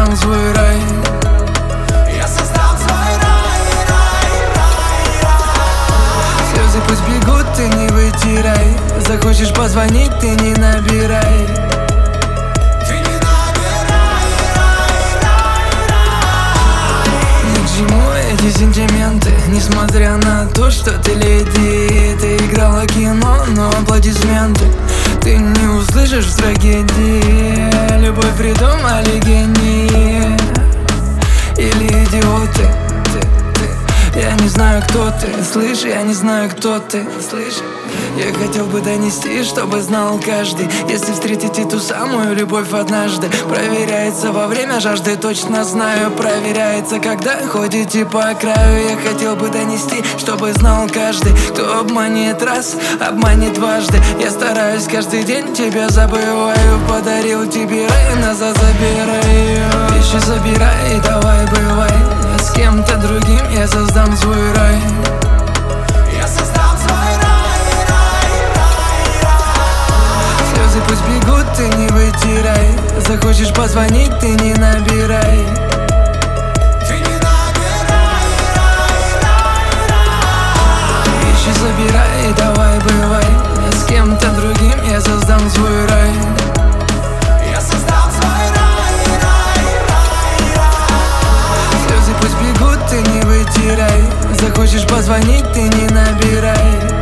создам свой рай. Я создам свой рай. Слезы пусть бегут, ты не вытирай. Захочешь позвонить, ты не набирай. Ты не набирай. Ни к чему эти сентименты, несмотря на то, что ты леди. Ты играла кино, но аплодисменты ты не услышишь в трагедии. Любовь придумали гении или идиоты. Я не знаю, кто ты, слышь, я не знаю, кто ты, слышь. Я хотел бы донести, чтобы знал каждый. Если встретите ту самую любовь однажды, проверяется во время жажды, точно знаю. Проверяется, когда ходите по краю. Я хотел бы донести, чтобы знал каждый. Кто обманет раз, обманет дважды. Я стараюсь каждый день, тебя забываю. Подарил тебе рай, назад забираю. Вещи забирай, давай бывай. С кем-то другим я создам свой рай. Я создам свой рай. Слезы пусть бегут, ты не вытирай. Захочешь позвонить, ты не набирай. Ты не набирай. Вещи забирай, давай бывай. С кем-то другим я создам свой рай. Я создам свой рай. Слезы пусть бегут, ты не вытирай. Захочешь позвонить, ты не набирай.